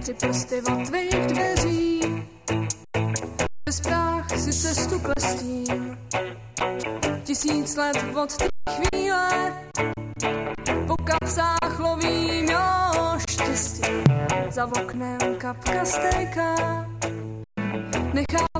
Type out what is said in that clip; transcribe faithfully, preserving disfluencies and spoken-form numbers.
tři prsty od tvých dveří. Bez práh si cestu klestím, tisíc let od té chvíle, po kapsách lovím, jo, štěstí. Za oknem kapka stéká, nechám